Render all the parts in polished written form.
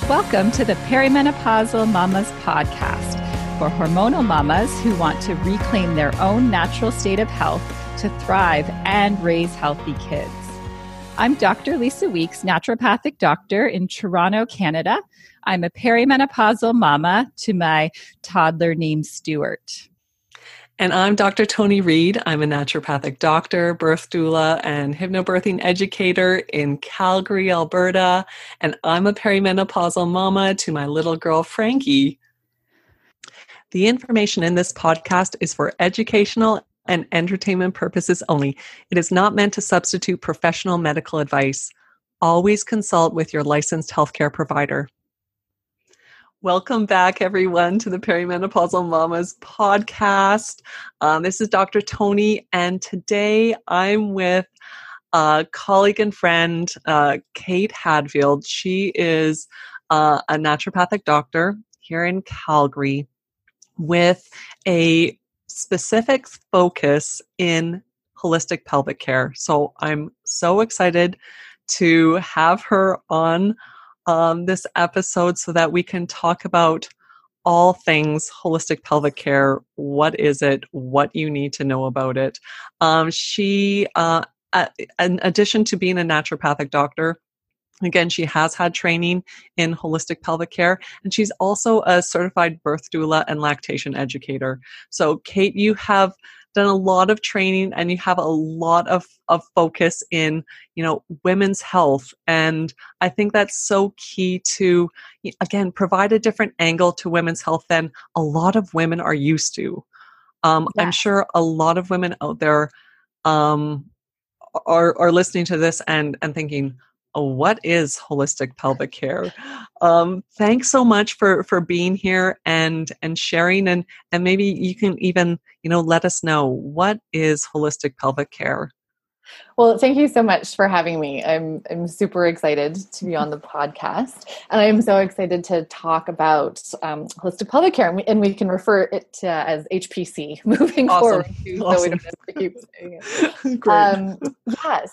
Welcome to the Perimenopausal Mamas podcast for hormonal mamas who want to reclaim their own natural state of health to thrive and raise healthy kids. I'm Dr. Lisa Weeks, naturopathic doctor in Toronto, Canada. I'm a perimenopausal mama to my toddler named Stuart. And I'm Dr. Toni Reed. I'm a naturopathic doctor, birth doula, and hypnobirthing educator in Calgary, Alberta. And I'm a perimenopausal mama to my little girl, Frankie. The information in this podcast is for educational and entertainment purposes only. It is not meant to substitute professional medical advice. Always consult with your licensed healthcare provider. Welcome back, everyone, to the Perimenopausal Mamas podcast. This is Dr. Toni, and today I'm with a colleague and friend, Kate Hadfield. She is a naturopathic doctor here in Calgary with a specific focus in holistic pelvic care. So I'm so excited to have her on this episode so that we can talk about all things holistic pelvic care. What is it? What you need to know about it. She, in addition to being a naturopathic doctor, again, she has had training in holistic pelvic care, and she's also a certified birth doula and lactation educator. So, Kate, you have done a lot of training and you have a lot of focus in, women's health. And I think that's so key to, again, provide a different angle to women's health than a lot of women are used to. I'm sure a lot of women out there are listening to this and thinking, what is holistic pelvic care? Thanks so much for being here and sharing, and maybe you can even, let us know, what is holistic pelvic care? Well, thank you so much for having me. I'm super excited to be on the podcast, and I'm so excited to talk about holistic pelvic care, and we can refer it to as HPC moving forward, too, so we don't have to keep saying it. Great.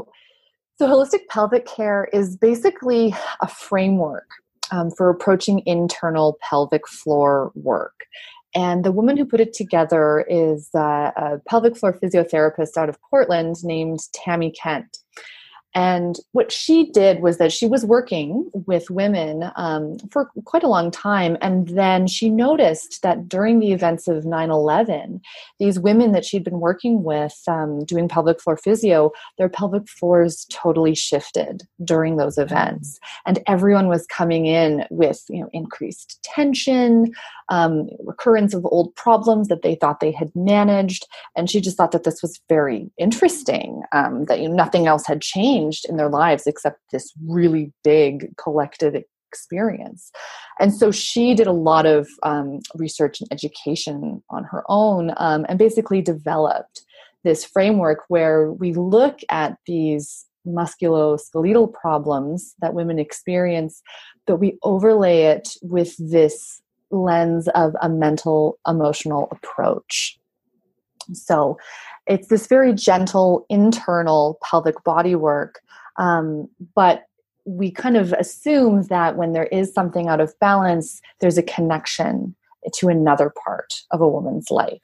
So holistic pelvic care is basically a framework for approaching internal pelvic floor work. And the woman who put it together is a pelvic floor physiotherapist out of Portland named Tammy Kent. And what she did was that she was working with women for quite a long time. And then she noticed that during the events of 9/11, these women that she'd been working with doing pelvic floor physio, their pelvic floors totally shifted during those events. And everyone was coming in with increased tension, recurrence of old problems that they thought they had managed. And she just thought that this was very interesting, that nothing else had changed in their lives except this really big collective experience. And so she did a lot of research and education on her own, and basically developed this framework where we look at these musculoskeletal problems that women experience, but we overlay it with this lens of a mental, emotional approach. So it's this very gentle internal pelvic body work, but we kind of assume that when there is something out of balance, there's a connection to another part of a woman's life.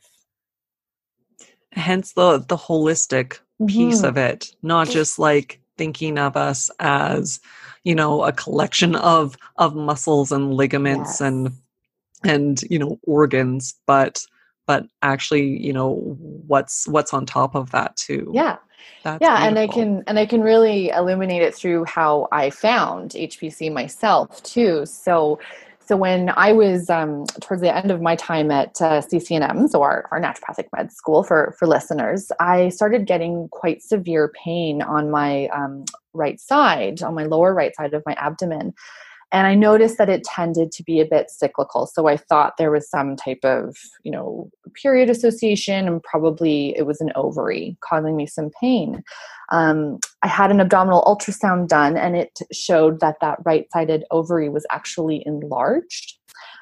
Hence the holistic piece of it, not just like thinking of us as, a collection of muscles and ligaments and organs, but actually, what's on top of that too. Yeah. That's beautiful. And I can really illuminate it through how I found HPC myself too. So when I was towards the end of my time at CCNM, so our naturopathic med school for listeners, I started getting quite severe pain on my right side, on my lower right side of my abdomen. And I noticed that it tended to be a bit cyclical. So I thought there was some type of, period association, and probably it was an ovary causing me some pain. I had an abdominal ultrasound done, and it showed that right-sided ovary was actually enlarged.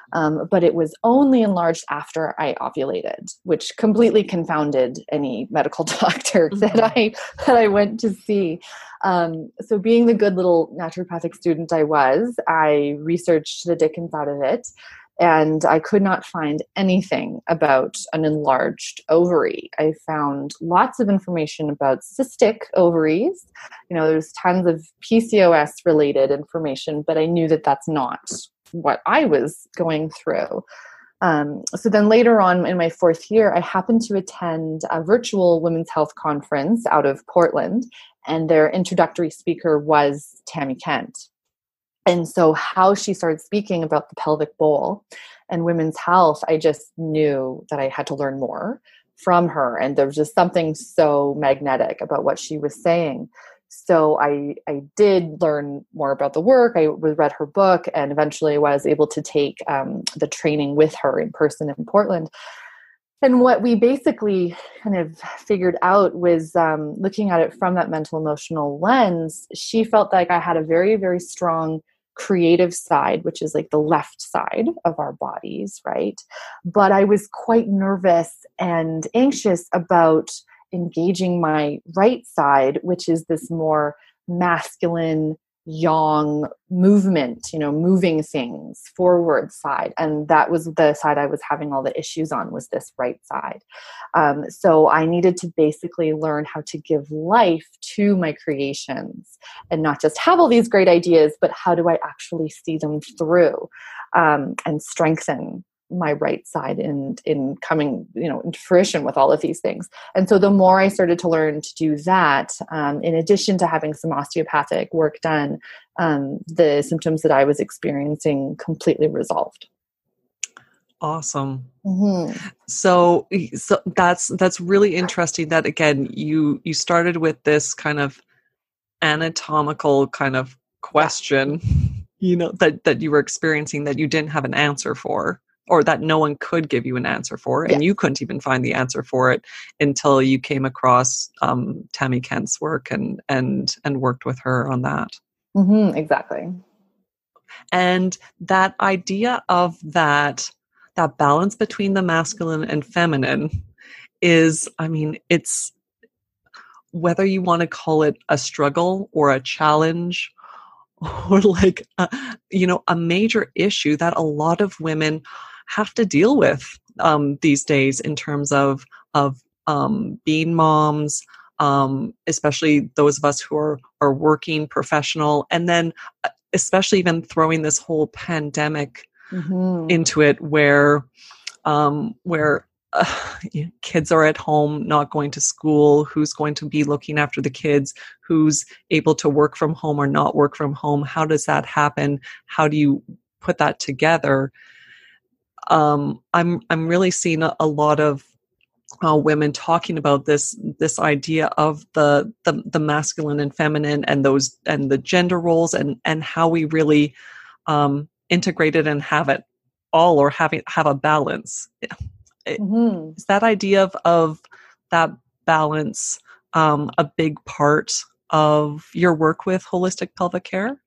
But it was only enlarged after I ovulated, which completely confounded any medical doctor that I went to see. So being the good little naturopathic student I researched the dickens out of it. And I could not find anything about an enlarged ovary. I found lots of information about cystic ovaries. There's tons of PCOS related information, but I knew that that's not what I was going through. So then later on in my fourth year, I happened to attend a virtual women's health conference out of Portland, and their introductory speaker was Tammy Kent. And so how she started speaking about the pelvic bowl and women's health, I just knew that I had to learn more from her. And there was just something so magnetic about what she was saying. So I did learn more about the work. I read her book, and eventually was able to take the training with her in person in Portland. And what we basically kind of figured out was looking at it from that mental emotional lens. She felt like I had a very, very strong creative side, which is like the left side of our bodies, right? But I was quite nervous and anxious about engaging my right side, which is this more masculine, yang movement, moving things forward side. And that was the side I was having all the issues on, was this right side. So I needed to basically learn how to give life to my creations and not just have all these great ideas, but how do I actually see them through and strengthen my right side in coming, into fruition with all of these things. And so the more I started to learn to do that, in addition to having some osteopathic work done, the symptoms that I was experiencing completely resolved. Awesome. Mm-hmm. So that's really interesting that, again, you started with this kind of anatomical kind of question, that you were experiencing that you didn't have an answer for, or that no one could give you an answer for. And you couldn't even find the answer for it until you came across Tammy Kent's work and worked with her on that. Mm-hmm, exactly. And that idea of that balance between the masculine and feminine is, it's, whether you want to call it a struggle or a challenge or like, a major issue that a lot of women have to deal with these days in terms of being moms, especially those of us who are working professional, and then especially even throwing this whole pandemic into it, where kids are at home, not going to school, who's going to be looking after the kids, who's able to work from home or not work from home. How does that happen? How do you put that together? I'm really seeing a lot of women talking about this idea of the masculine and feminine and the gender roles and how we really integrate it and have it all, or have a balance. Is that idea of that balance a big part of your work with holistic pelvic care?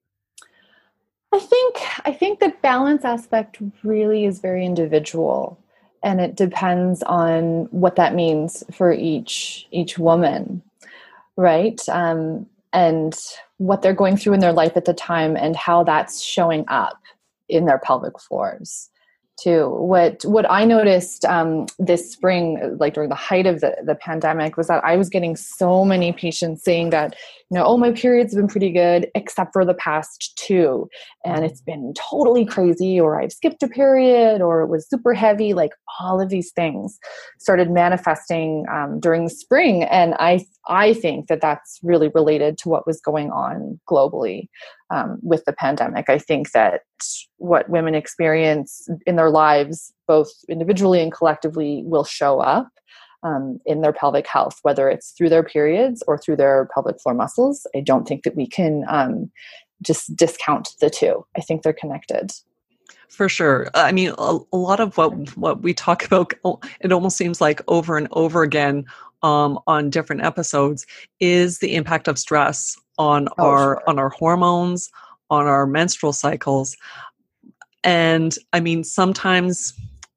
I think the balance aspect really is very individual, and it depends on what that means for each woman, right? And what they're going through in their life at the time, and how that's showing up in their pelvic floors too. What I noticed this spring, like during the height of the pandemic, was that I was getting so many patients saying that, my periods have been pretty good except for the past 2, and it's been totally crazy, or I've skipped a period, or it was super heavy. Like all of these things started manifesting during the spring, and I think that that's really related to what was going on globally with the pandemic. I think that what women experience in their lives, both individually and collectively, will show up in their pelvic health, whether it's through their periods or through their pelvic floor muscles. I don't think that we can just discount the two. I think they're connected. For sure. I mean, a lot of what we talk about, it almost seems like over and over again on different episodes, is the impact of stress on our hormones, on our menstrual cycles. And I mean, sometimes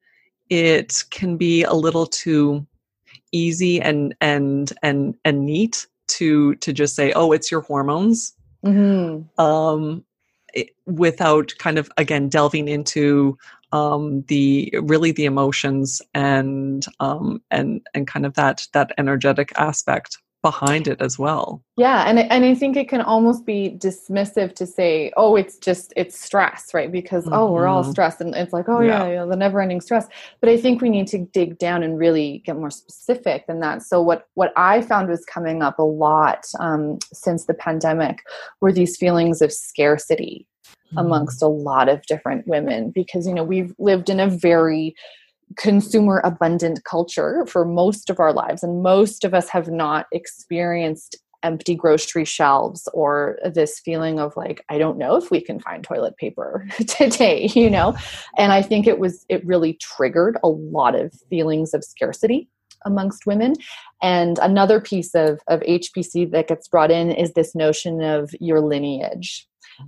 it can be a little too easy and neat to just say, oh, it's your hormones. Mm-hmm. Without kind of, again, delving into the emotions and kind of that energetic aspect behind it as well. Yeah. And I think it can almost be dismissive to say, oh, it's stress, right? Because, oh, we're all stressed. And it's like, oh yeah, the never ending stress. But I think we need to dig down and really get more specific than that. So what I found was coming up a lot since the pandemic were these feelings of scarcity amongst a lot of different women, because, we've lived in a very consumer abundant culture for most of our lives. And most of us have not experienced empty grocery shelves or this feeling of like, I don't know if we can find toilet paper today, And I think it really triggered a lot of feelings of scarcity amongst women. And another piece of HPC that gets brought in is this notion of your lineage.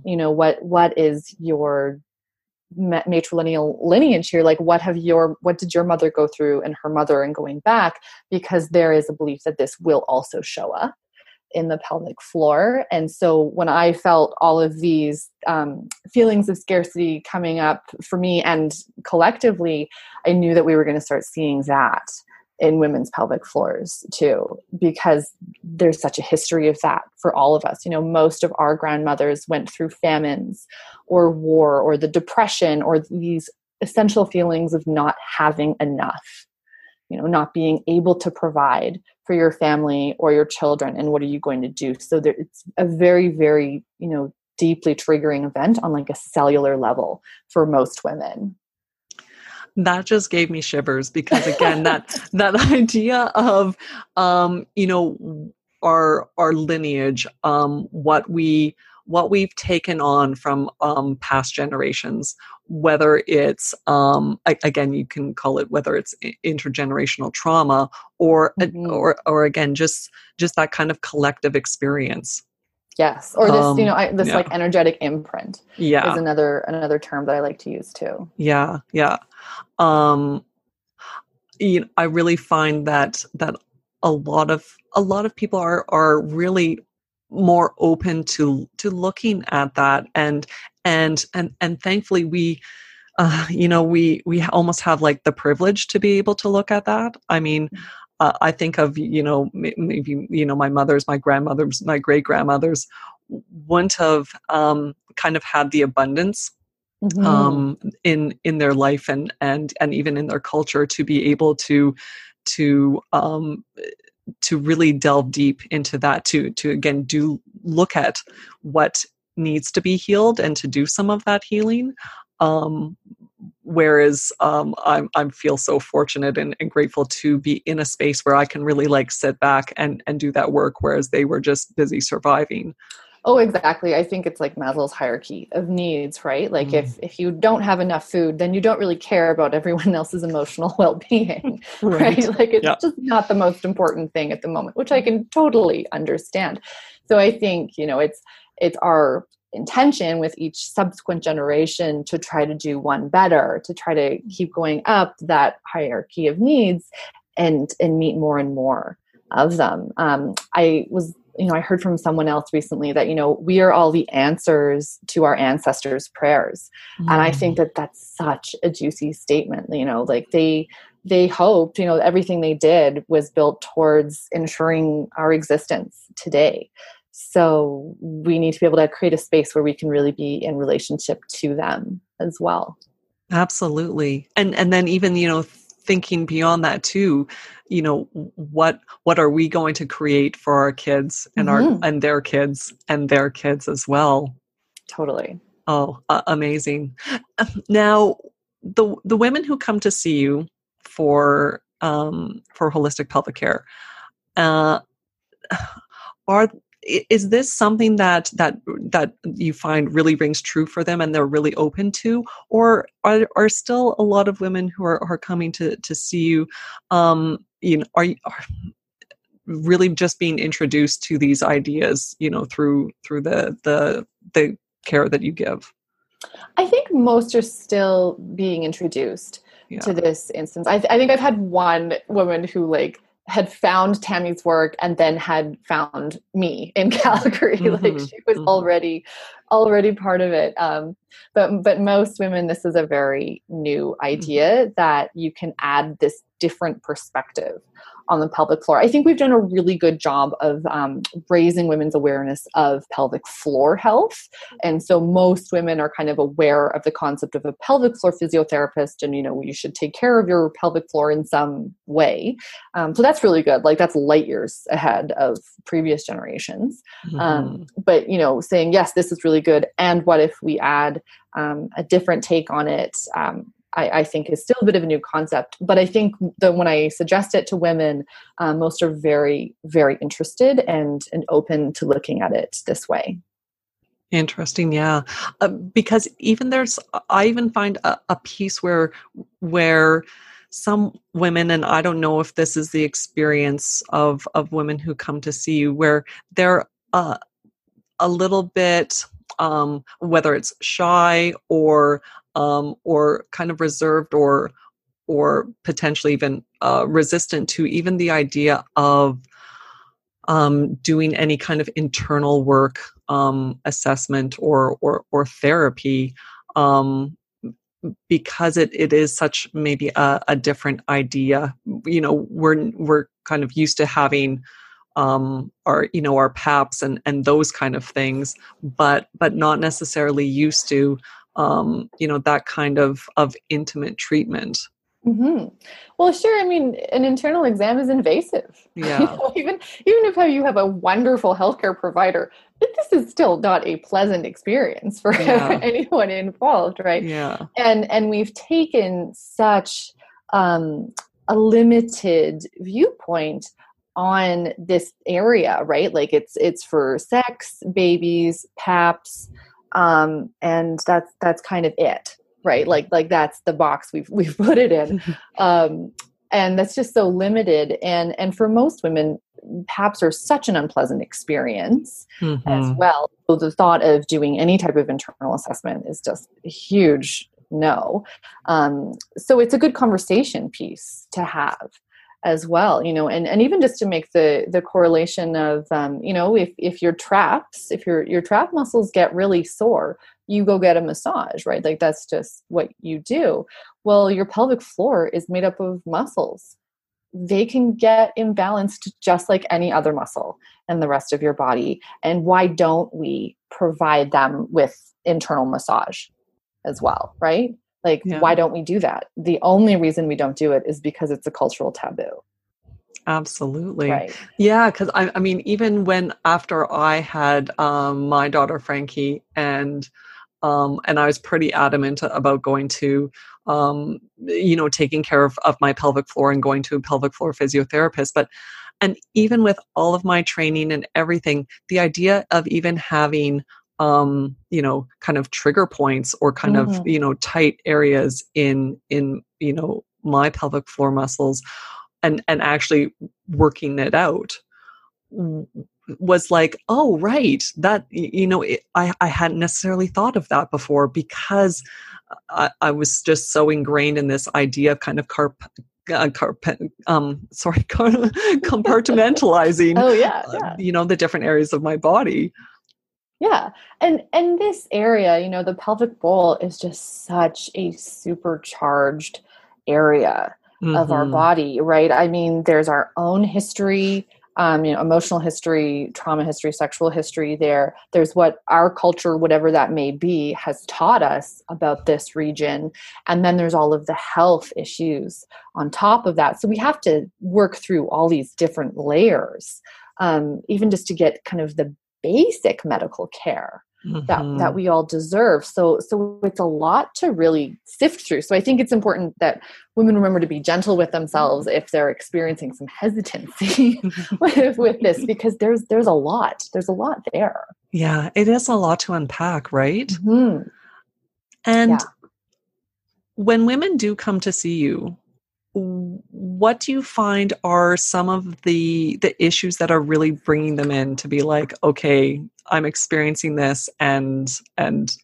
What is your matrilineal lineage here? Like, what did your mother go through and her mother, and going back, because there is a belief that this will also show up in the pelvic floor. And so when I felt all of these feelings of scarcity coming up for me and collectively, I knew that we were going to start seeing that in women's pelvic floors too, because there's such a history of that for all of us. Most of our grandmothers went through famines or war or the Depression or these essential feelings of not having enough, not being able to provide for your family or your children. And what are you going to do? So it's a very, very, deeply triggering event on like a cellular level for most women. That just gave me shivers, because again, that idea of, our lineage, what we've taken on from past generations, whether it's, again, you can call it, whether it's intergenerational trauma or again, just that kind of collective experience. Yes. Or this, like energetic imprint is another term that I like to use too. Yeah. Yeah. I really find that a lot of people are really more open to looking at that, and thankfully we almost have like the privilege to be able to look at that. I mean, I think of, maybe, my mothers, my grandmothers, my great grandmothers wouldn't have kind of had the abundance in their life and even in their culture to be able to really delve deep into that, to again look at what needs to be healed and to do some of that healing. Whereas I feel so fortunate and grateful to be in a space where I can really like sit back and do that work, whereas they were just busy surviving. Oh, exactly. I think it's like Maslow's hierarchy of needs, right? Like if you don't have enough food, then you don't really care about everyone else's emotional well-being, right? Like it's just not the most important thing at the moment, which I can totally understand. So I think, it's our intention with each subsequent generation to try to do one better, to try to keep going up that hierarchy of needs and meet more and more of them. I heard from someone else recently that, we are all the answers to our ancestors' prayers. And I think that that's such a juicy statement, like they hoped, everything they did was built towards ensuring our existence today. So we need to be able to create a space where we can really be in relationship to them as well. Absolutely. And then even, thinking beyond that too, what are we going to create for our kids and and their kids and their kids as well? Totally. Oh, amazing. Now, the women who come to see you for holistic pelvic care, is this something that you find really rings true for them and they're really open to, or are still a lot of women who are coming to see you, are really just being introduced to these ideas, through the care that you give? I think most are still being introduced to this instance. I think I've had one woman who had found Tammy's work and then had found me in Calgary. She was already part of it. But most women, this is a very new idea that you can add this different perspective on the pelvic floor. I think we've done a really good job of raising women's awareness of pelvic floor health. And so most women are kind of aware of the concept of a pelvic floor physiotherapist and, you should take care of your pelvic floor in some way. So that's really good. That's light years ahead of previous generations. But, saying, yes, this is really good. And what if we add a different take on it? I think is still a bit of a new concept, but I think that when I suggest it to women, most are very, very interested and open to looking at it this way. Interesting. Yeah. Because I even find a piece where some women, and I don't know if this is the experience of women who come to see you, where they're a little bit, whether it's shy or kind of reserved or potentially even resistant to even the idea of doing any kind of internal work, assessment or therapy, because it is such maybe a different idea. We're kind of used to having our PAPs and those kind of things, but not necessarily used to that kind of intimate treatment. Well, sure. I mean, an internal exam is invasive. Yeah. Even if you have a wonderful healthcare provider, this is still not a pleasant experience for anyone involved, right? Yeah. And we've taken such a limited viewpoint on this area, right? It's for sex, babies, PAPs, and that's kind of it, right? Like that's the box we've put it in, and that's just so limited. And for most women, PAPs are such an unpleasant experience as well. So the thought of doing any type of internal assessment is just a huge no. So it's a good conversation piece to have as well, and even just to make the correlation of, if your traps, if your trap muscles get really sore, you go get a massage, right? That's just what you do. Well, your pelvic floor is made up of muscles. They can get imbalanced just like any other muscle in the rest of your body. And why don't we provide them with internal massage as well, right? Why don't we do that? The only reason we don't do it is because it's a cultural taboo. Absolutely. Right. Yeah. Cause I mean, even after I had, my daughter, Frankie, and I was pretty adamant about going to, taking care of my pelvic floor and going to a pelvic floor physiotherapist. And even with all of my training and everything, the idea of even having, kind of trigger points or kind of, tight areas in my pelvic floor muscles and actually working it out was like, oh, right. That, I hadn't necessarily thought of that before because I was just so ingrained in this idea of kind of compartmentalizing, the different areas of my body. Yeah. And this area, the pelvic bowl is just such a supercharged area of our body, right? I mean, there's our own history, emotional history, trauma history, sexual history there. There's what our culture, whatever that may be, has taught us about this region. And then there's all of the health issues on top of that. So we have to work through all these different layers, even just to get kind of the basic medical care that we all deserve. So it's a lot to really sift through. So I think it's important that women remember to be gentle with themselves if they're experiencing some hesitancy with this, because there's a lot there. Yeah, it is a lot to unpack, right? And when women do come to see you, what do you find are some of the issues that are really bringing them in to be like, okay, I'm experiencing this and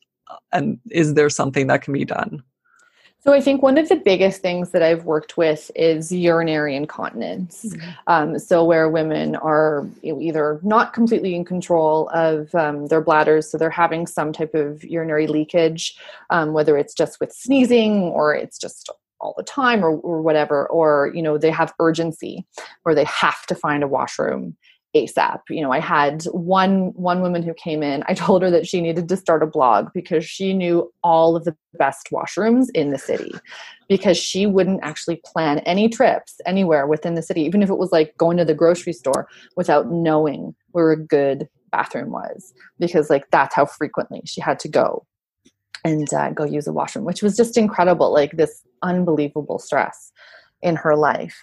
is there something that can be done? So I think one of the biggest things that I've worked with is urinary incontinence. So where women are either not completely in control of their bladders, so they're having some type of urinary leakage, whether it's just with sneezing or it's just all the time or whatever, or, they have urgency where they have to find a washroom ASAP. I had one woman who came in. I told her that she needed to start a blog because she knew all of the best washrooms in the city, because she wouldn't actually plan any trips anywhere within the city, even if it was like going to the grocery store, without knowing where a good bathroom was, because that's how frequently she had to go and go use a washroom, which was just incredible, this unbelievable stress in her life.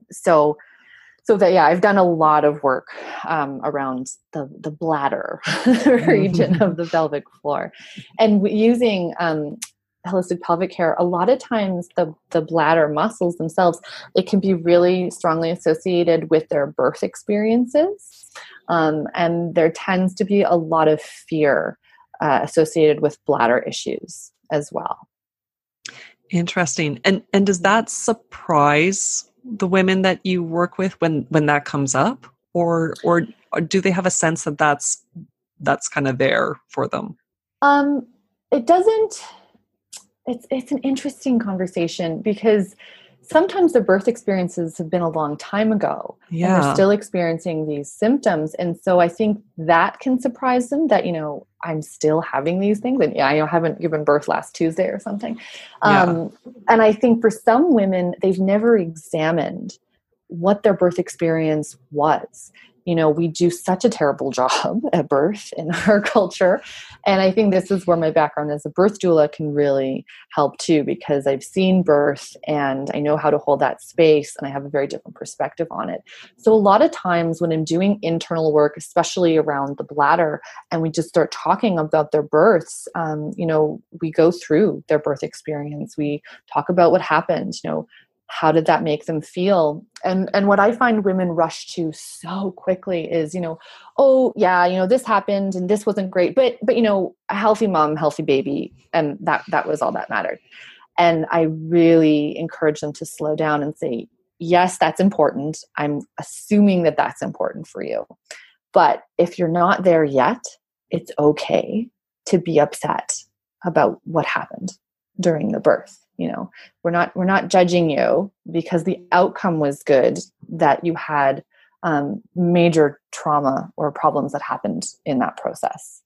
So that, I've done a lot of work around the bladder region of the pelvic floor, and using holistic pelvic care. A lot of times the bladder muscles themselves, it can be really strongly associated with their birth experiences. And there tends to be a lot of fear associated with bladder issues as well. Interesting. And does that surprise the women that you work with when that comes up, or do they have a sense that that's kind of there for them? It doesn't. It's an interesting conversation, because sometimes the birth experiences have been a long time ago, and they're still experiencing these symptoms. And so I think that can surprise them that, I'm still having these things. And I haven't given birth last Tuesday or something. And I think for some women, they've never examined what their birth experience was. We do such a terrible job at birth in our culture. And I think this is where my background as a birth doula can really help too, because I've seen birth and I know how to hold that space, and I have a very different perspective on it. So a lot of times when I'm doing internal work, especially around the bladder, and we just start talking about their births, we go through their birth experience. We talk about what happened, how did that make them feel? And what I find women rush to so quickly is, this happened and this wasn't great, but a healthy mom, healthy baby, and that was all that mattered. And I really encourage them to slow down and say, yes, that's important. I'm assuming that that's important for you. But if you're not there yet, it's okay to be upset about what happened during the birth. We're not judging you because the outcome was good, that you had major trauma or problems that happened in that process.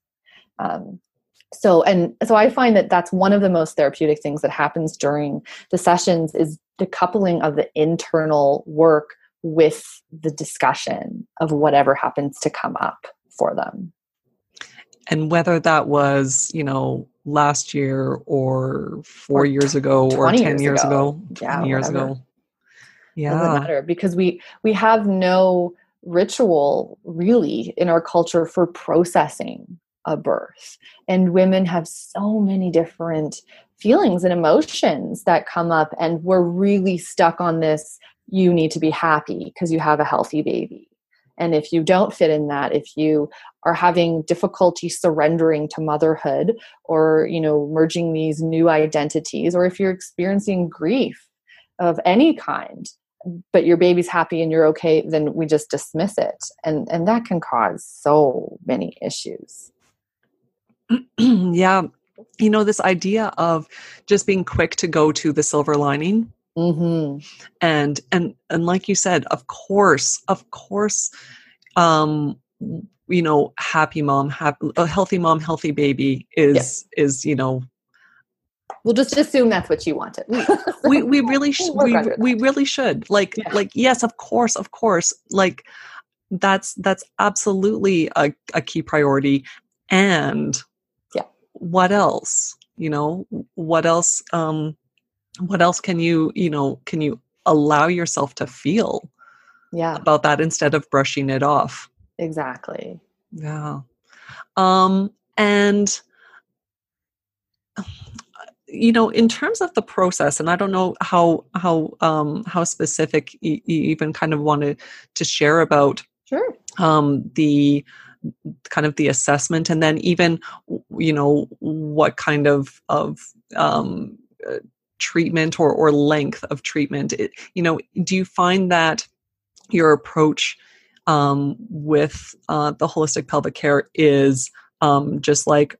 So I find that that's one of the most therapeutic things that happens during the sessions, is the coupling of the internal work with the discussion of whatever happens to come up for them. And whether that was, last year or 4 years ago or 10 years ago, 20 years ago. Yeah. Doesn't matter, because we have no ritual really in our culture for processing a birth. And women have so many different feelings and emotions that come up, and we're really stuck on this, you need to be happy because you have a healthy baby. And if you don't fit in that, if you are having difficulty surrendering to motherhood, or, merging these new identities, or if you're experiencing grief of any kind, but your baby's happy and you're okay, then we just dismiss it. And that can cause so many issues. Yeah. This idea of just being quick to go to the silver lining. Mm-hmm. And like you said, of course, happy mom, a healthy mom, healthy baby is, we'll just assume that's what you wanted. we really we really should yes, of course, that's absolutely a key priority. And what else, what else can you allow yourself to feel about that instead of brushing it off? Exactly. Yeah. And in terms of the process, and I don't know how specific you even kind of wanted to share about Sure. The kind of the assessment, and then even what kind of treatment or length of treatment, do you find that your approach with the holistic pelvic care is just like,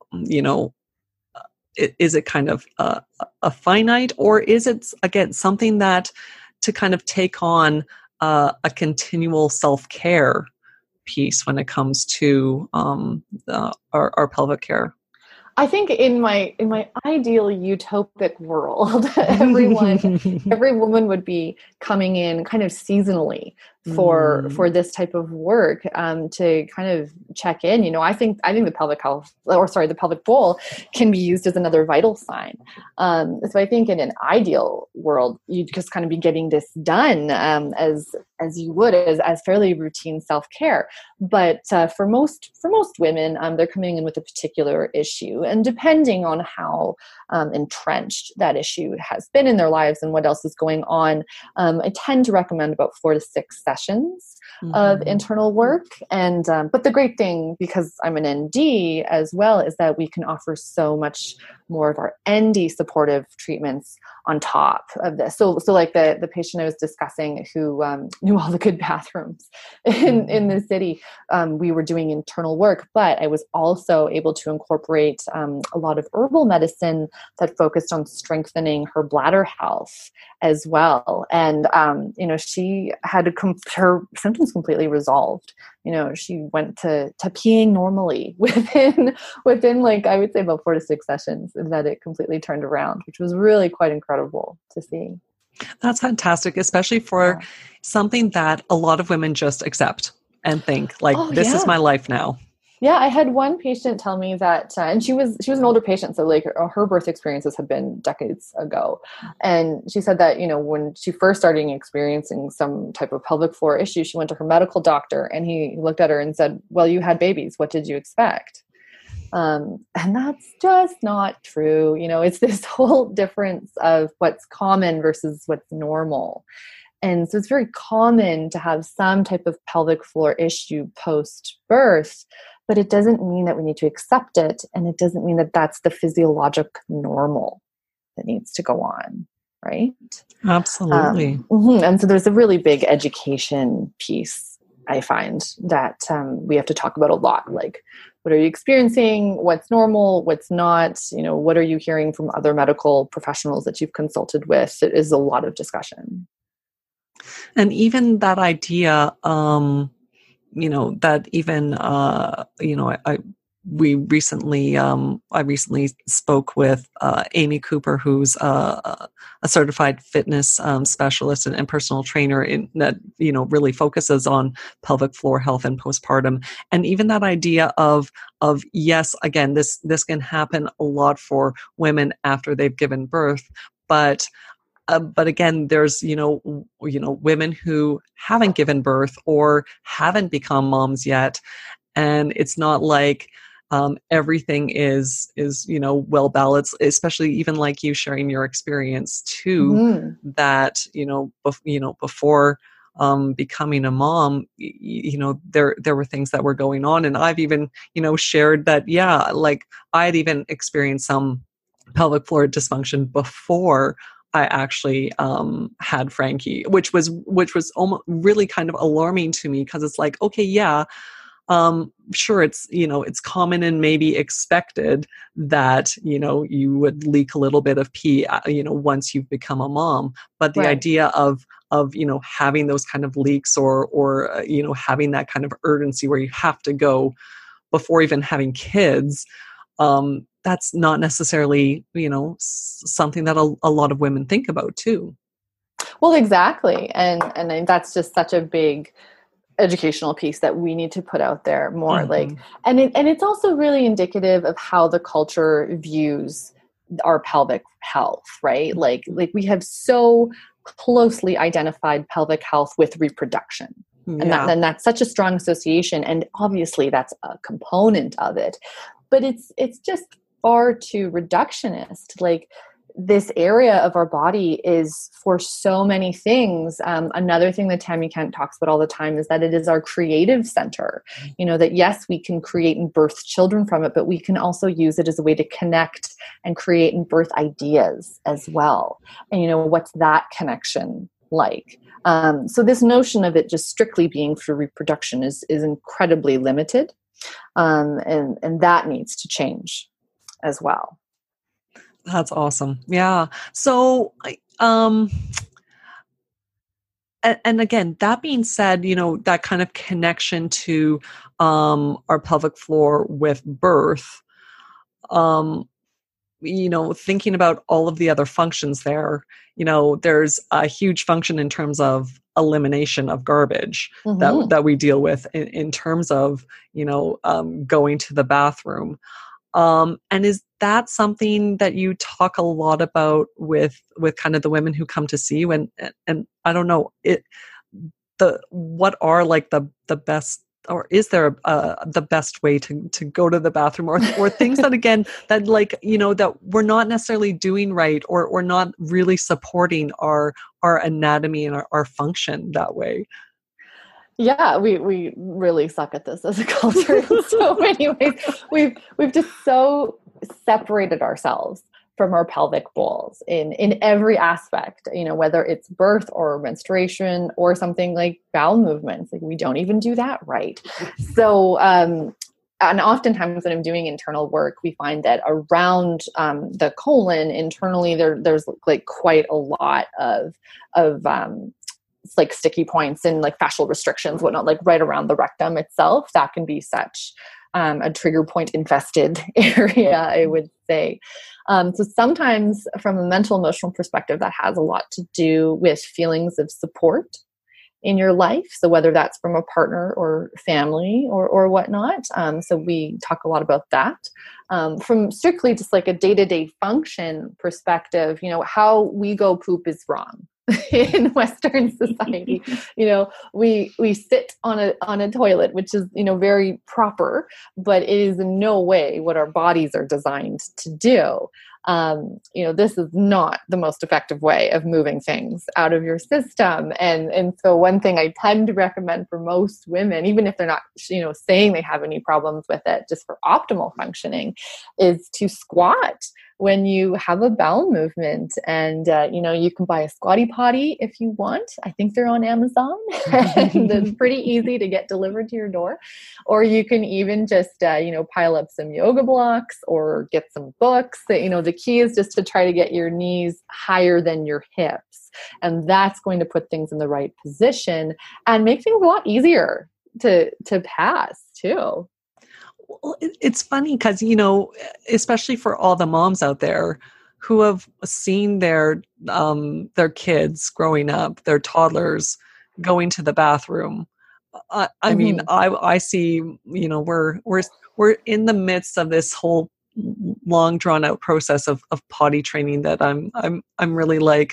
is it kind of a finite, or is it, again, something that to kind of take on a continual self-care piece when it comes to our pelvic care? I think in my ideal utopic world, every woman would be coming in kind of seasonally for this type of work, to kind of check in. I think the the pelvic bowl can be used as another vital sign. So I think in an ideal world, you'd just kind of be getting this done as you would as fairly routine self-care. But for most women, they're coming in with a particular issue, and depending on how entrenched that issue has been in their lives and what else is going on, I tend to recommend about 4 to 6 sessions of internal work. And but the great thing, because I'm an ND as well, is that we can offer so much more of our ND supportive treatments on top of this. So like the patient I was discussing who knew all the good bathrooms in the city, we were doing internal work, but I was also able to incorporate a lot of herbal medicine that focused on strengthening her bladder health as well. And, she had her symptoms completely resolved. She went to peeing normally within like, I would say about 4 to 6 sessions, and that it completely turned around, which was really quite incredible to see. That's fantastic, especially for something that a lot of women just accept and think like, this is my life now. Yeah, I had one patient tell me that, and she was an older patient, so like her birth experiences had been decades ago, and she said that when she first started experiencing some type of pelvic floor issue, she went to her medical doctor, and he looked at her and said, "Well, you had babies. What did you expect?" And that's just not true. It's this whole difference of what's common versus what's normal. And so it's very common to have some type of pelvic floor issue post-birth, but it doesn't mean that we need to accept it. And it doesn't mean that that's the physiologic normal that needs to go on, right? Absolutely. And so there's a really big education piece, I find, that we have to talk about a lot. Like, what are you experiencing? What's normal? What's not? What are you hearing from other medical professionals that you've consulted with? It is a lot of discussion. And even that idea, that even, I recently spoke with Amy Cooper, who's a certified fitness specialist and personal trainer that really focuses on pelvic floor health and postpartum. And even that idea of yes, again, this can happen a lot for women after they've given birth, but again, there's, women who haven't given birth or haven't become moms yet. And it's not like everything is well balanced, especially even like you sharing your experience too, that, before becoming a mom, there were things that were going on. And I've even, shared that, like I had even experienced some pelvic floor dysfunction before I actually had Frankie, which was almost really kind of alarming to me, because it's like, okay, sure, it's common and maybe expected that you would leak a little bit of pee once you've become a mom, but the idea of having those kind of leaks or having that kind of urgency where you have to go before even having kids, that's not necessarily, something that a lot of women think about too. Well, exactly. And that's just such a big educational piece that we need to put out there more. And it's also really indicative of how the culture views our pelvic health, right? Like we have so closely identified pelvic health with reproduction. And that's such a strong association. And obviously that's a component of it, but it's just far too reductionist. Like this area of our body is for so many things. Another thing that Tammy Kent talks about all the time is that it is our creative center. That yes, we can create and birth children from it, but we can also use it as a way to connect and create and birth ideas as well. And what's that connection like? So this notion of it just strictly being for reproduction is incredibly limited. And that needs to change as well. That's awesome. Yeah. So, and again, that being said, that kind of connection to our pelvic floor with birth, thinking about all of the other functions there, there's a huge function in terms of elimination of garbage that we deal with in terms of, going to the bathroom. And is that something that you talk a lot about with kind of the women who come to see you? And I don't know, what are like the best, or is there the best way to go to the bathroom, or things that again that like that we're not necessarily doing right, or not really supporting our anatomy and our function that way? Yeah, we really suck at this as a culture in so many ways. We've just so separated ourselves from our pelvic bowls in every aspect, whether it's birth or menstruation or something like bowel movements. Like we don't even do that right. So, and oftentimes when I'm doing internal work, we find that around the colon internally, there's like quite a lot of like sticky points and like fascial restrictions, whatnot, like right around the rectum itself. That can be such a trigger point infested area, I would say. So sometimes from a mental emotional perspective, that has a lot to do with feelings of support in your life. So whether that's from a partner or family or whatnot. So we talk a lot about that. From strictly just like a day-to-day function perspective, how we go poop is wrong. In Western society, we sit on a toilet, which is, very proper, but it is in no way what our bodies are designed to do. This is not the most effective way of moving things out of your system. And so one thing I tend to recommend for most women, even if they're not, saying they have any problems with it, just for optimal functioning, is to squat when you have a bowel movement. And, you can buy a squatty potty if you want. I think they're on Amazon and it's pretty easy to get delivered to your door. Or you can even just, pile up some yoga blocks or get some books. The key is just to try to get your knees higher than your hips. And that's going to put things in the right position and make things a lot easier to pass too. Well, it's funny because, especially for all the moms out there who have seen their kids growing up, their toddlers going to the bathroom. I mean, I see, we're in the midst of this whole long drawn out process of potty training that I'm really like,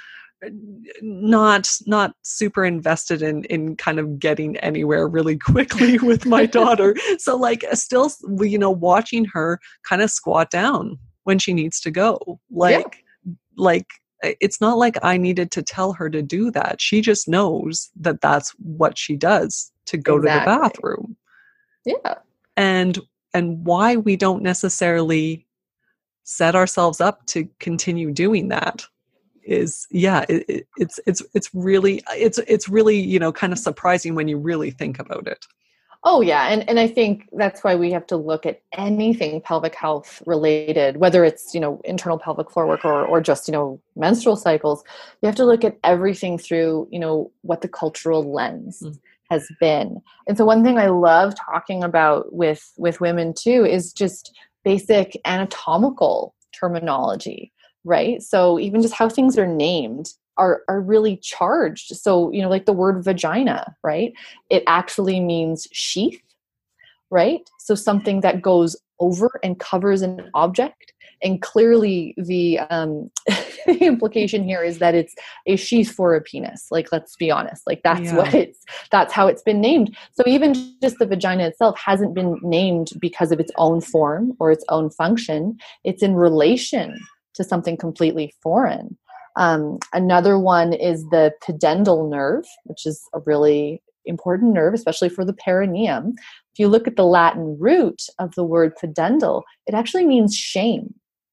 not super invested in kind of getting anywhere really quickly with my daughter. So like still, watching her kind of squat down when she needs to go. Like it's not like I needed to tell her to do that. She just knows that that's what she does to go to the bathroom. Yeah. And why we don't necessarily set ourselves up to continue doing that is it's really kind of surprising when you really think about it. Oh yeah. And I think that's why we have to look at anything pelvic health related, whether it's, internal pelvic floor work or just, menstrual cycles. You have to look at everything through, what the cultural lens has been. And so one thing I love talking about with women too is just basic anatomical terminology. Right. So even just how things are named are really charged. So, like the word vagina, right? It actually means sheath, right? So something that goes over and covers an object. And clearly the implication here is that it's a sheath for a penis. Like, let's be honest, like that's how it's been named. So even just the vagina itself hasn't been named because of its own form or its own function. It's in relation to something completely foreign. Another one is the pudendal nerve, which is a really important nerve, especially for the perineum. If you look at the Latin root of the word pudendal, it actually means shame.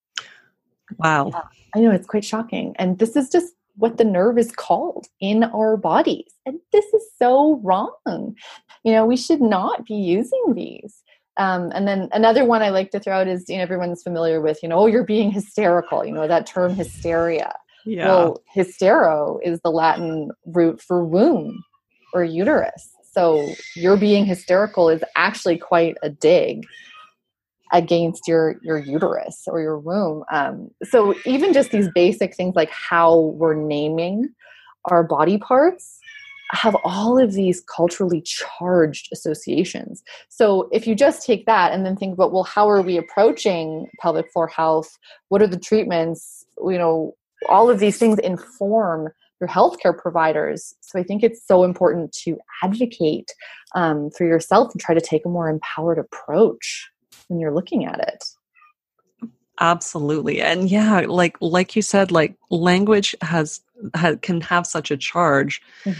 Wow. I know, it's quite shocking. And this is just what the nerve is called in our bodies. And this is so wrong. We should not be using these. And then another one I like to throw out is, everyone's familiar with, oh, you're being hysterical, that term hysteria. Yeah. Well, hystero is the Latin root for womb or uterus. So you're being hysterical is actually quite a dig against your uterus or your womb. So even just these basic things like how we're naming our body parts have all of these culturally charged associations. So if you just take that and then think about, well, how are we approaching pelvic floor health? What are the treatments? All of these things inform your healthcare providers. So I think it's so important to advocate for yourself and try to take a more empowered approach when you're looking at it. Absolutely. And yeah, like you said, like language can have such a charge,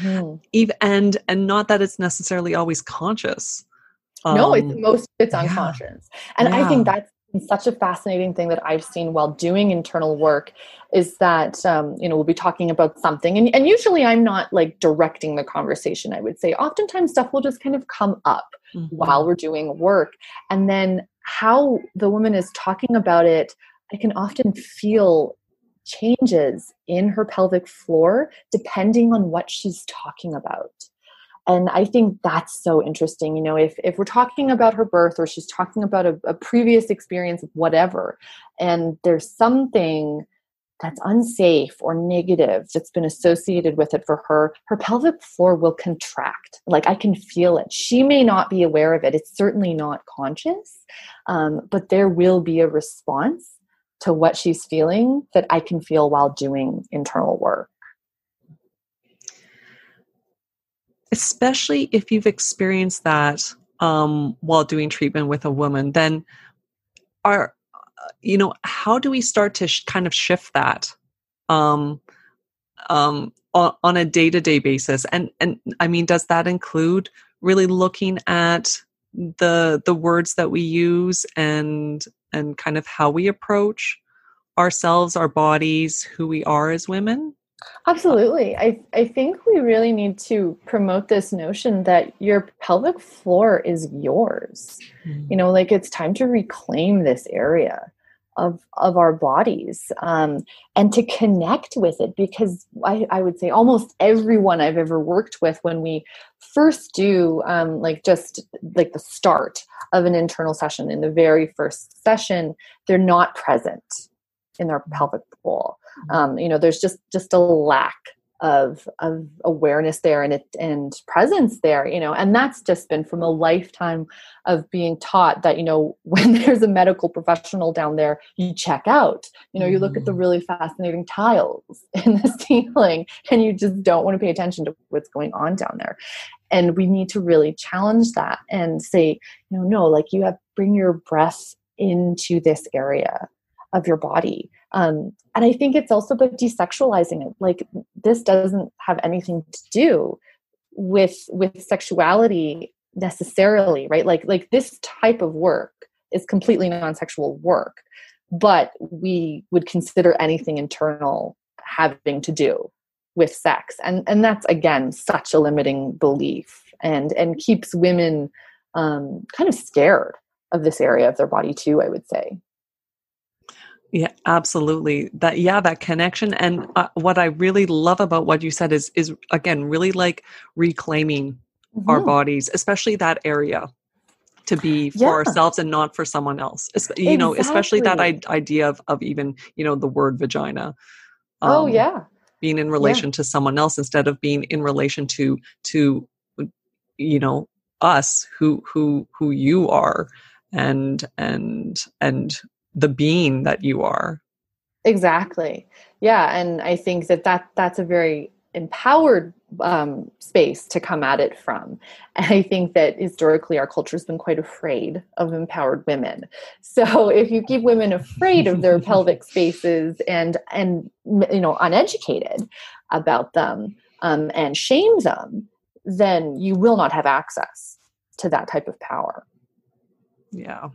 and not that it's necessarily always conscious. No, it's unconscious. And I think that's such a fascinating thing that I've seen while doing internal work is that, we'll be talking about something and usually I'm not like directing the conversation. I would say oftentimes stuff will just kind of come up while we're doing work. And then how the woman is talking about it, I can often feel changes in her pelvic floor depending on what she's talking about. And I think that's so interesting. If we're talking about her birth or she's talking about a previous experience of whatever, and there's something that's unsafe or negative that's been associated with it for her, her pelvic floor will contract. Like I can feel it. She may not be aware of it. It's certainly not conscious, but there will be a response to what she's feeling that I can feel while doing internal work. Especially if you've experienced that while doing treatment with a woman, then how do we start to kind of shift that on a day-to-day basis? And I mean, does that include really looking at the words that we use and kind of how we approach ourselves, our bodies, who we are as women? Absolutely. I think we really need to promote this notion that your pelvic floor is yours. It's time to reclaim this area of our bodies and to connect with it, because I would say almost everyone I've ever worked with, when we first do the start of an internal session, in the very first session, they're not present in their pelvic bowl. There's just a lack of awareness there and presence there, and that's just been from a lifetime of being taught that, when there's a medical professional down there, you check out, you look at the really fascinating tiles in the ceiling and you just don't want to pay attention to what's going on down there. And we need to really challenge that and say, no, bring your breath into this area of your body. And I think it's also about desexualizing it. Like, this doesn't have anything to do with sexuality necessarily, right? Like this type of work is completely non-sexual work, but we would consider anything internal having to do with sex. And that's, again, such a limiting belief and keeps women kind of scared of this area of their body too, I would say. Yeah, absolutely. That connection. And what I really love about what you said is again, really like reclaiming our bodies, especially that area, to be for ourselves and not for someone else. Exactly. Especially that idea of even, the word vagina. Being in relation to someone else instead of being in relation to us, who you are and the being that you are. Exactly. Yeah. And I think that's a very empowered space to come at it from. And I think that historically our culture has been quite afraid of empowered women. So if you keep women afraid of their pelvic spaces and uneducated about them, and shame them, then you will not have access to that type of power. Yeah.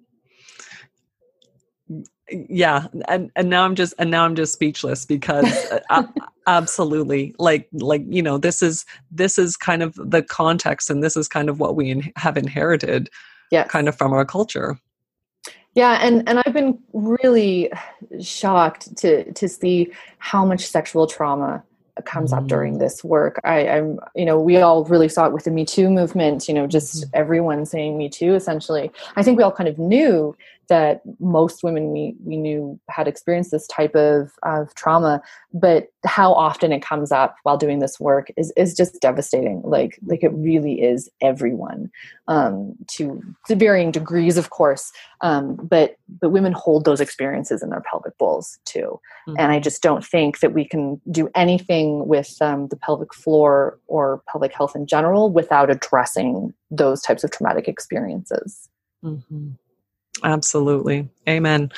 Yeah. And now I'm just speechless because absolutely this is kind of the context, and this is kind of what we have inherited kind of from our culture. Yeah. And I've been really shocked to see how much sexual trauma comes up during this work. We all really saw it with the Me Too movement, just everyone saying Me Too, essentially. I think we all kind of knew that most women we knew had experienced this type of trauma, but how often it comes up while doing this work is just devastating. Like it really is everyone, to varying degrees, of course. But women hold those experiences in their pelvic bowls too. Mm-hmm. And I just don't think that we can do anything with the pelvic floor or pelvic health in general without addressing those types of traumatic experiences. Mm-hmm. Absolutely. Amen.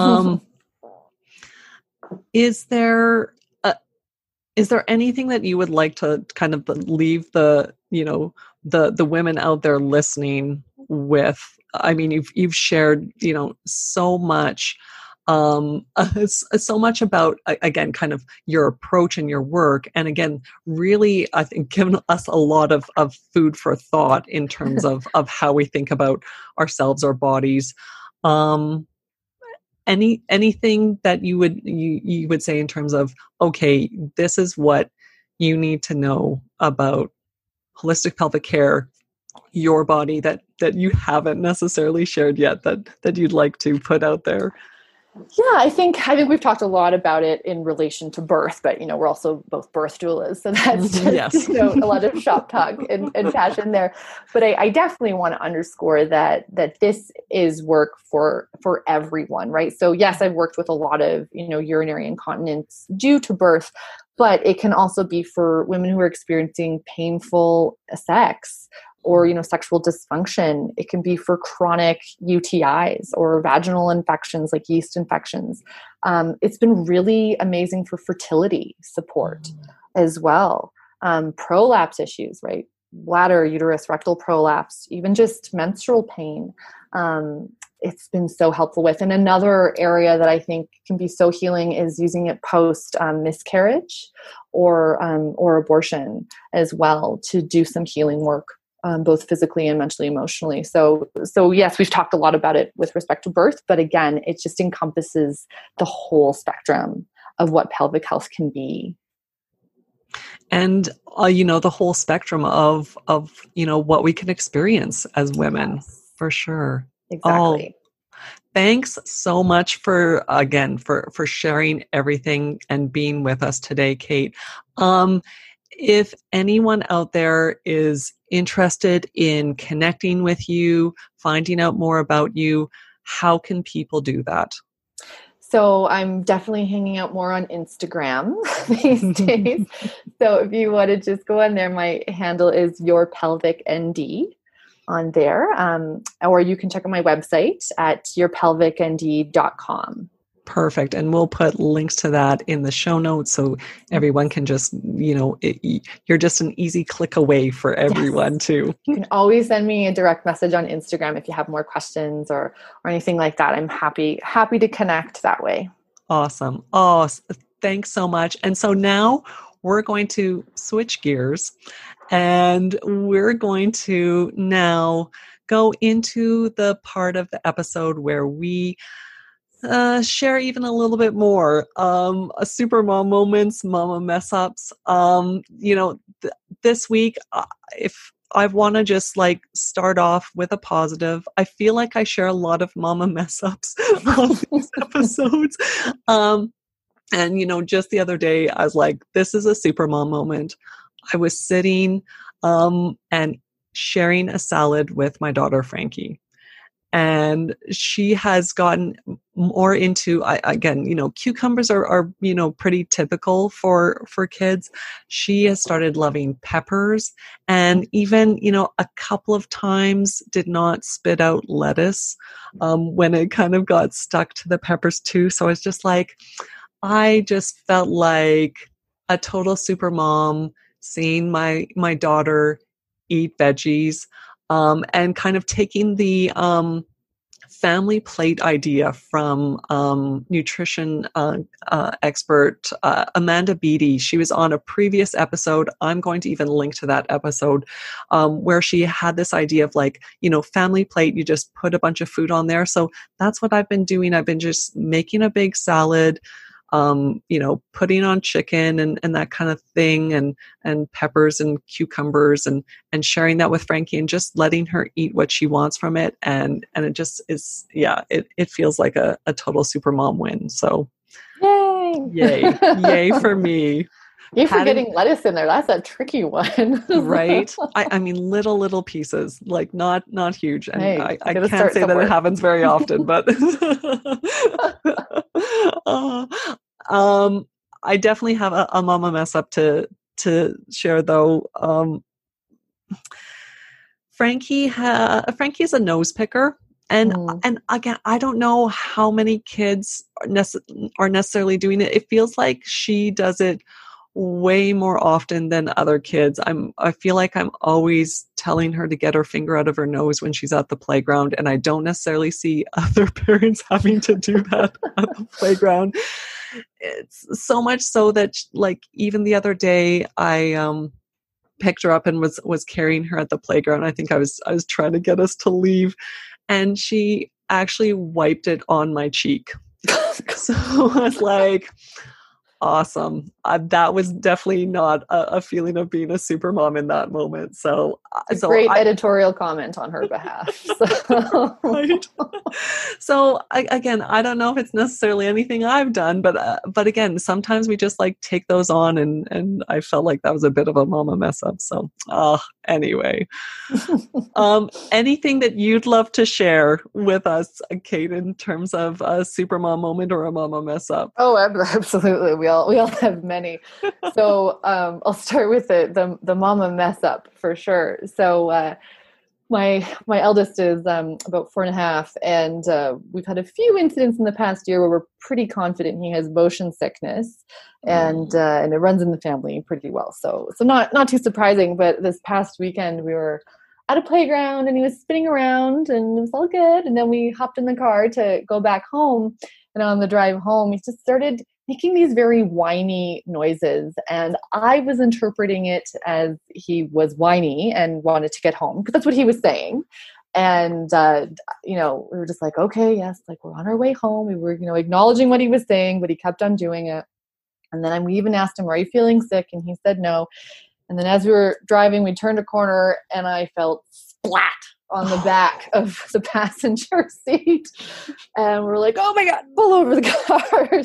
Is there anything that you would like to kind of leave the women out there listening with? I mean, you've shared, so much, so much about, again, kind of your approach and your work. And again, really, I think given us a lot of food for thought in terms of how we think about ourselves, our bodies. Anything that you would say in terms of, okay, this is what you need to know about holistic pelvic care, your body, that you haven't necessarily shared yet, that you'd like to put out there? Yeah, I think we've talked a lot about it in relation to birth, but we're also both birth doulas, so that's just a lot of shop talk and passion there. But I definitely want to underscore that this is work for everyone, right? So yes, I've worked with a lot of urinary incontinence due to birth, but it can also be for women who are experiencing painful sex or sexual dysfunction. It can be for chronic UTIs or vaginal infections like yeast infections. It's been really amazing for fertility support as well. Prolapse issues, right? Bladder, uterus, rectal prolapse, even just menstrual pain. It's been so helpful with. And another area that I think can be so healing is using it post miscarriage or abortion as well, to do some healing work. Both physically and mentally, emotionally. So yes, we've talked a lot about it with respect to birth, but again, it just encompasses the whole spectrum of what pelvic health can be. And, the whole spectrum of what we can experience as women, for sure. Exactly. Thanks so much for sharing everything and being with us today, Kate. If anyone out there is interested in connecting with you, finding out more about you, how can people do that? So I'm definitely hanging out more on Instagram these days. So if you want to just go on there, my handle is yourpelvicnd on there. Or you can check out my website at yourpelvicnd.com. Perfect. And we'll put links to that in the show notes so everyone can just, you're just an easy click away for everyone too. You can always send me a direct message on Instagram if you have more questions or anything like that. I'm happy to connect that way. Awesome. Oh, thanks so much. And so now we're going to switch gears and we're going to now go into the part of the episode where we share even a little bit more, super mom moments, mama mess ups. This week, if I want to just start off with a positive, I feel like I share a lot of mama mess ups on these episodes. And just the other day, I was like, this is a super mom moment. I was sitting, and sharing a salad with my daughter, Frankie. And she has gotten more into, again, cucumbers are pretty typical for kids. She has started loving peppers, and even, a couple of times did not spit out lettuce when it kind of got stuck to the peppers too. So it's just like, I just felt like a total super mom seeing my daughter eat veggies, and kind of taking the family plate idea from nutrition expert Amanda Beatty. She was on a previous episode. I'm going to even link to that episode, where she had this idea of like, family plate, you just put a bunch of food on there. So that's what I've been doing. I've been just making a big salad, putting on chicken and that kind of thing, and peppers and cucumbers, and sharing that with Frankie and just letting her eat what she wants from it. And it just is, it feels like a total super mom win. So yay for me. Yay for getting lettuce in there. That's a tricky one. Right. I mean, little pieces, like not huge. And hey, I can't say that it happens very often, but I definitely have a mama mess up to share though. Frankie's a nose picker. And again, I don't know how many kids are necessarily doing it. It feels like she does it way more often than other kids. I feel like I'm always telling her to get her finger out of her nose when she's at the playground, and I don't necessarily see other parents having to do that at the playground. It's so much so that, like, even the other day, I picked her up and was carrying her at the playground. I think I was trying to get us to leave, and she actually wiped it on my cheek. So I was like, awesome. That was definitely not a feeling of being a super mom in that moment. So, great editorial comment on her behalf. So. Right. So again, I don't know if it's necessarily anything I've done, but again, sometimes we just like take those on, and I felt like that was a bit of a mama mess up. So anyway, anything that you'd love to share with us, Kate, in terms of a super mom moment or a mama mess up? Oh, absolutely. We all have many. So I'll start with the mama mess up for sure. So my eldest is about 4.5, and we've had a few incidents in the past year where we're pretty confident he has motion sickness, and it runs in the family pretty well. So not too surprising. But this past weekend we were at a playground and he was spinning around and it was all good. And then we hopped in the car to go back home, and on the drive home he just started making these very whiny noises, and I was interpreting it as he was whiny and wanted to get home, because that's what he was saying. And we were just like, okay, yes, like we're on our way home. We were acknowledging what he was saying, but he kept on doing it. And then we even asked him, are you feeling sick? And he said no. And then as we were driving, we turned a corner and I felt splat on the back of the passenger seat, and we're like, oh my God, pull over the car.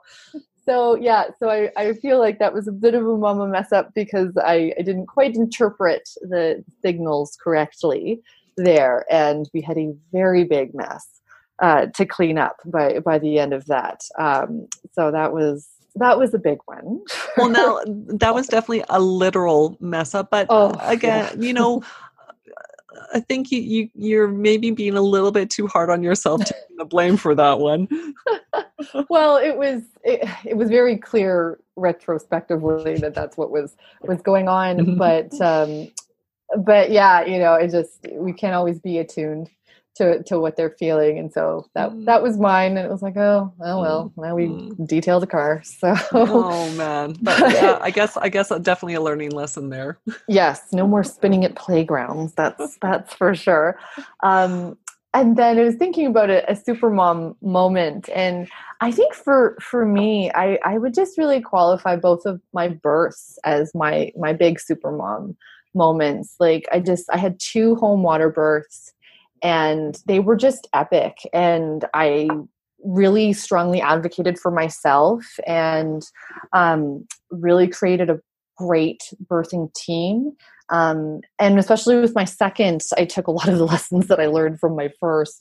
So I feel like that was a bit of a mama mess up, because I didn't quite interpret the signals correctly there, and we had a very big mess to clean up by the end of that. So that was a big one. Well, now that was definitely a literal mess up, but again, I think you're maybe being a little bit too hard on yourself, taking the blame for that one. Well, it was very clear retrospectively that that's what was going on, but yeah, it just, we can't always be attuned to what they're feeling, and so that was mine, and it was like, oh well, now we detail the car. So oh man, but yeah, I guess definitely a learning lesson there. Yes, no more spinning at playgrounds. That's for sure. And then I was thinking about a super mom moment, and I think for me, I would just really qualify both of my births as my big super mom moments. Like I had 2 home water births, and they were just epic. And I really strongly advocated for myself, and really created a great birthing team. And especially with my second, I took a lot of the lessons that I learned from my first,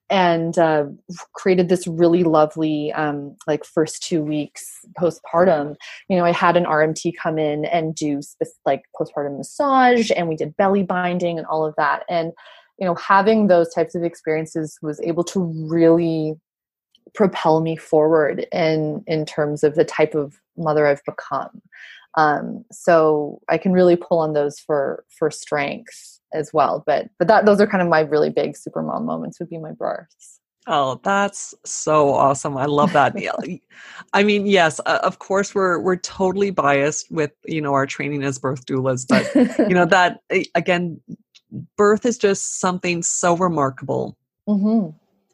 and created this really lovely like first 2 weeks postpartum. I had an RMT come in and do like postpartum massage, and we did belly binding and all of that. And having those types of experiences was able to really propel me forward in terms of the type of mother I've become. So I can really pull on those for strength as well. But those are kind of my really big supermom moments, would be my births. Oh, that's so awesome. I love that. I mean, yes, of course we're totally biased with, our training as birth doulas, but that again, birth is just something so remarkable. Mm-hmm.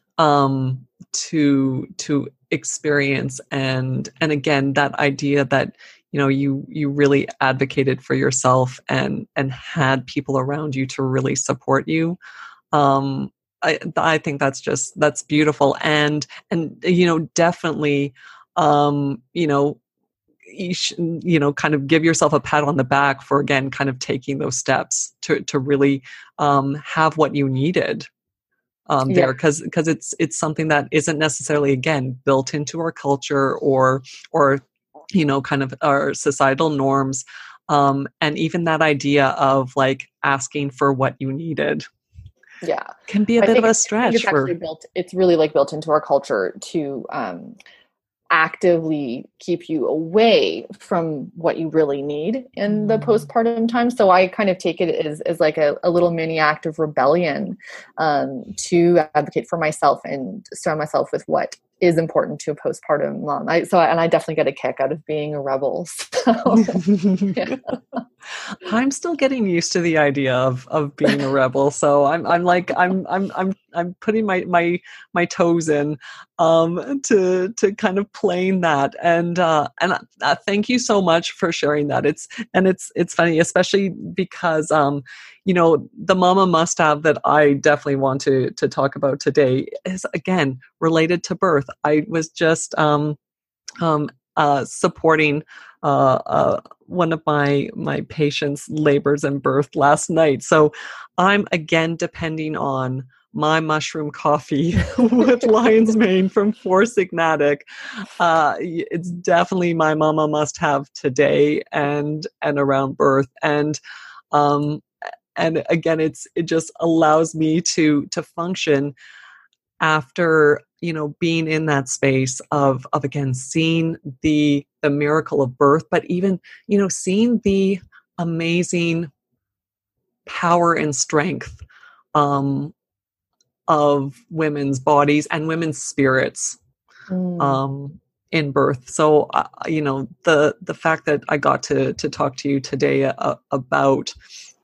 To experience, and again, that idea that you really advocated for yourself and had people around you to really support you. I think that's beautiful, and definitely you should, kind of give yourself a pat on the back for, again, kind of taking those steps to really have what you needed. There, because it's something that isn't necessarily, again, built into our culture or kind of our societal norms, and even that idea of like asking for what you needed, can be a bit of a stretch. It's really like built into our culture to actively keep you away from what you really need in the postpartum time. So I kind of take it as like a little mini act of rebellion to advocate for myself and surround myself with what is important to a postpartum mom. I definitely get a kick out of being a rebel. So, yeah. I'm still getting used to the idea of being a rebel. So I'm putting my toes in to kind of playing that. And thank you so much for sharing that. It's funny, especially because the mama must have that I definitely want to talk about today is, again, related to birth. I was just supporting one of my patients' labors and birth last night. So I'm again depending on my mushroom coffee with lion's mane from Four Sigmatic. It's definitely my mama must have today and around birth. And again, it just allows me to function after being in that space of again seeing the miracle of birth, but even seeing the amazing power and strength of women's bodies and women's spirits in birth. So the fact that I got to talk to you today about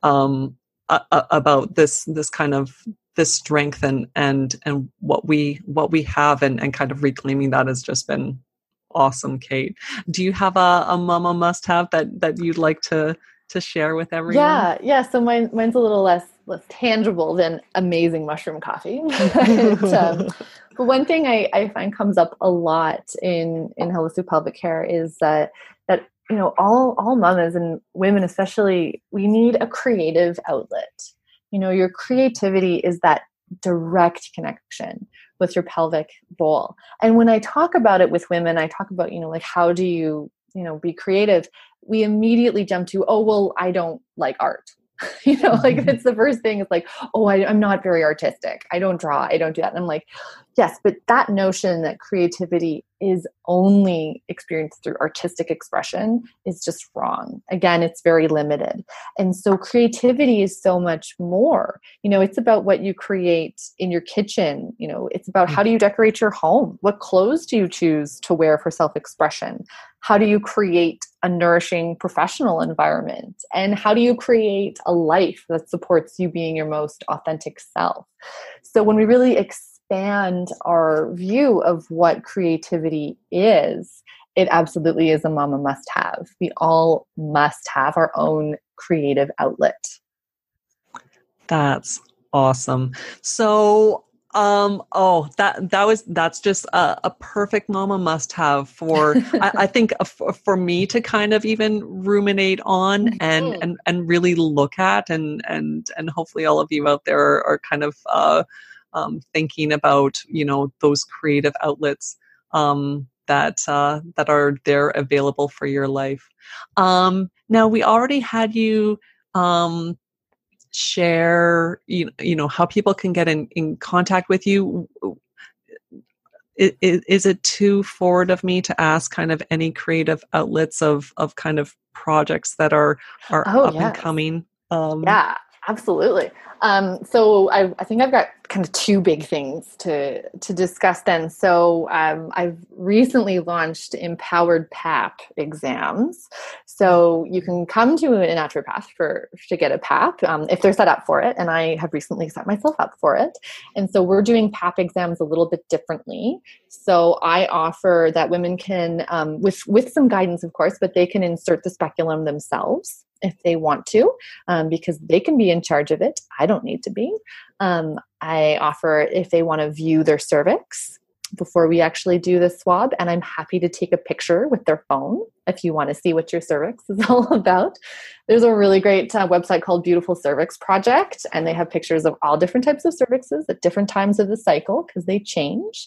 this kind of this strength and what we have and kind of reclaiming that has just been awesome. Kate, do you have a mama must have that you'd like to share with everyone? Yeah. So mine's a little less tangible than amazing mushroom coffee. But one thing I find comes up a lot in holistic pelvic care is that all mamas and women especially, we need a creative outlet. Your creativity is that direct connection with your pelvic bowl. And when I talk about it with women, I talk about, like, how do you, be creative? We immediately jump to, oh, well, I don't like art. Like that's the first thing. It's like, oh, I'm not very artistic. I don't draw. I don't do that. And I'm like, yes, but that notion that creativity is only experienced through artistic expression is just wrong. Again, it's very limited. And so creativity is so much more. It's about what you create in your kitchen. It's about how do you decorate your home? What clothes do you choose to wear for self-expression? How do you create a nourishing professional environment? And how do you create a life that supports you being your most authentic self? So when we really expand our view of what creativity is, it absolutely is a mama must have. We all must have our own creative outlet. That's awesome. So that's just a perfect mama must have for I think for me to kind of even ruminate on and really look at and hopefully all of you out there are kind of thinking about, those creative outlets that are there available for your life. Now, we already had you share, how people can get in contact with you. Is it too forward of me to ask kind of any creative outlets of kind of projects that are up and coming? Yeah, absolutely. So I think I've got kind of two big things to discuss then. So I've recently launched Empowered PAP exams. So you can come to a naturopath to get a PAP if they're set up for it. And I have recently set myself up for it. And so we're doing PAP exams a little bit differently. So I offer that women can, with some guidance, of course, but they can insert the speculum themselves if they want to, because they can be in charge of it. I don't need to be. I offer if they want to view their cervix before we actually do the swab, and I'm happy to take a picture with their phone if you want to see what your cervix is all about. There's a really great website called Beautiful Cervix Project, and they have pictures of all different types of cervixes at different times of the cycle because they change.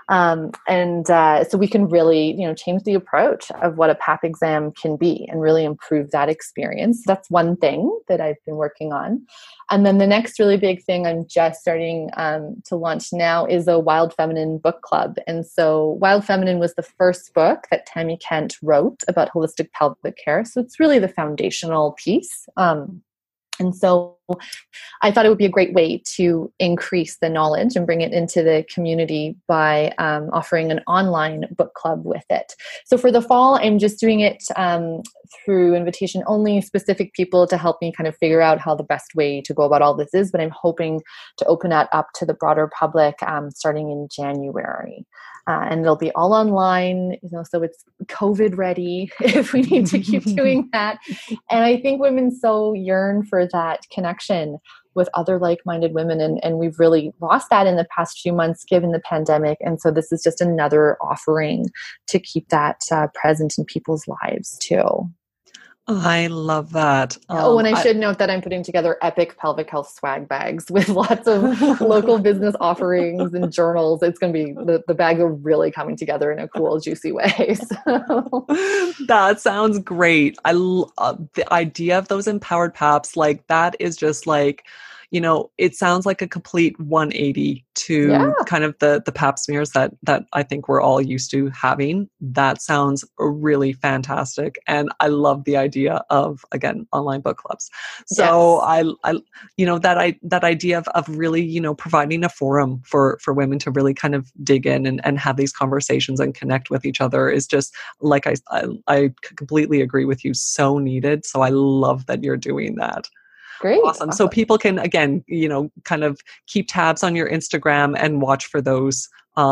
So we can really, change the approach of what a PAP exam can be and really improve that experience. That's one thing that I've been working on. And then the next really big thing I'm just starting to launch now is a Wild Feminine book club. And so Wild Feminine was the first book that Tammy Kent wrote about holistic pelvic care. So it's really the foundational piece. And so I thought it would be a great way to increase the knowledge and bring it into the community by offering an online book club with it. So for the fall, I'm just doing it through invitation only, specific people to help me kind of figure out how the best way to go about all this is. But I'm hoping to open that up to the broader public starting in January. And it'll be all online, so it's COVID ready if we need to keep doing that. And I think women so yearn for that connection with other like-minded women. And we've really lost that in the past few months, given the pandemic. And so this is just another offering to keep that present in people's lives too. I love that. And I should note that I'm putting together epic pelvic health swag bags with lots of local business offerings and journals. It's going to be, the bags are really coming together in a cool, juicy way. So. That sounds great. I love the idea of those empowered PAPs. Like that is just like, it sounds like a complete 180 to kind of the PAP smears that I think we're all used to having. That sounds really fantastic. And I love the idea of, again, online book clubs. So yes. I that idea of really, providing a forum for women to really kind of dig in and have these conversations and connect with each other is just, like I completely agree with you, so needed. So I love that you're doing that. Great. Awesome. So people can, again, kind of keep tabs on your Instagram and watch for those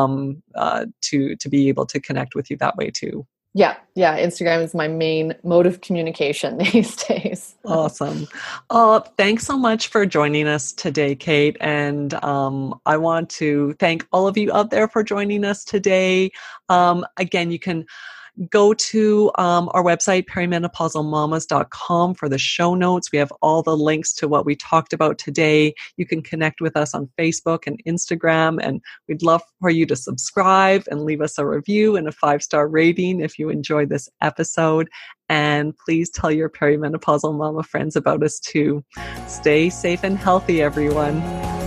to be able to connect with you that way too. Yeah. Instagram is my main mode of communication these days. Awesome. Thanks so much for joining us today, Kate. And I want to thank all of you out there for joining us today. Again, you can go to our website, perimenopausalmamas.com, for the show notes. We have all the links to what we talked about today. You can connect with us on Facebook and Instagram, and we'd love for you to subscribe and leave us a review and a 5-star rating if you enjoyed this episode. And please tell your perimenopausal mama friends about us too. Stay safe and healthy, everyone.